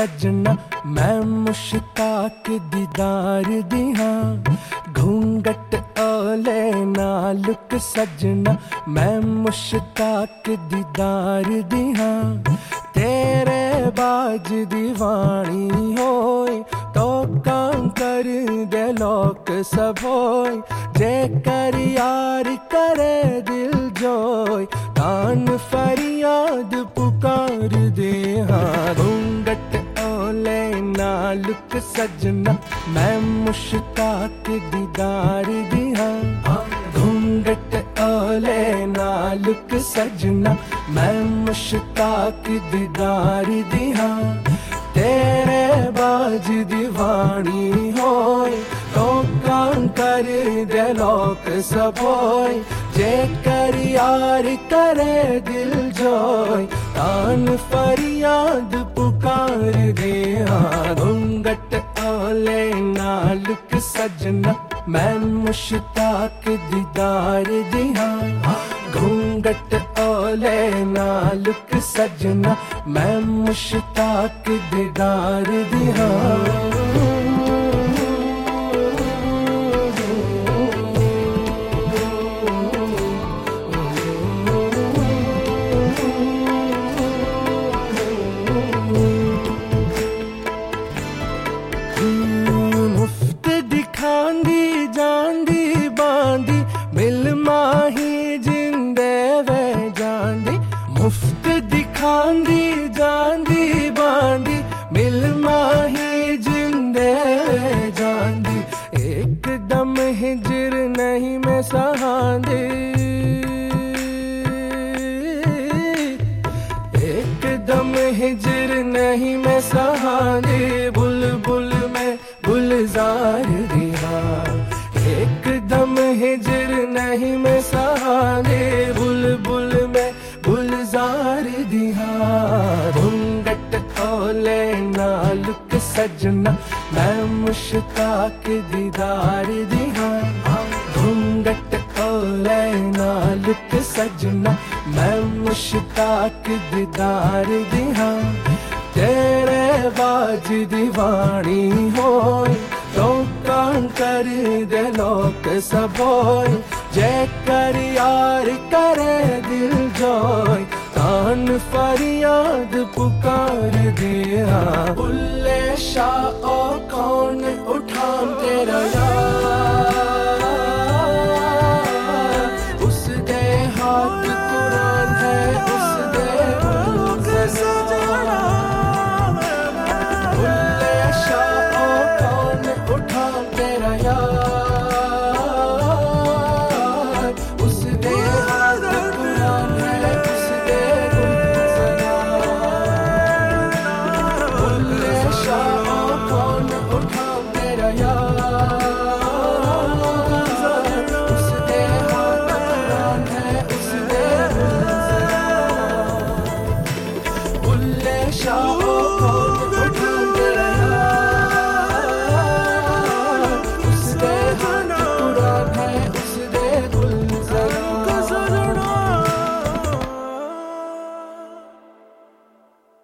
सजना मैं मुश्ताक दीदार दी हां घूंघट ओले नालुक सजना मैं मुश्ताक दीदार दी हां तेरे बाज दीवानी होए तो काम कर दे लोक सब होए जे कर यार करे दिल जोय तान फरियाद पुकार दे हाँ घूंघट ओले नालुक सजना मैं मुश्ताक दीदार दी हाँ घूंघट ओले नालुक सजना मैं मुश्ताक दीदार दी हाँ तेरे बाज दीवानी होए तो काम कर दे लोक सब होए जे कर यार करे दिल जोय तान फरियाद पुकार दे हाँ घूंघट ओले नालुक सजना मैं मुश्ताक दीदार दी हाँ घूंघट ओले नालुक सजना मैं मुश्ताक दीदार दी हाँ मुफ्त दिखांदी जांदी बांदी मिल माही जिंदे वे जांदी मुफ्त दिखांदी जांदी बांदी मिल माही जिंदे वे जांदी एकदम हिजर नहीं मैं सहांदी एकदम हिजर नहीं मैं सहांदी बुलबुल में गुलजार दिया एकदम हिजर नहीं मैं सहारे बुलबुल में गुलजार दिया घूंघट ओले नालुक सजना मैं मुश्ताक दीदार दिया घूंघट ओले नालुक सजना मैं मुश्ताक दीदार दिया तेरे बाज दीवानी होए तो काम कर दे लोक सब होए जे कर यार करे दिल जोय तान फरियाद पुकार दे हाँ बुल्ले शाह ओ कौन उठान तेरा यार उस दे हाथ कुरान है उस दे सजाना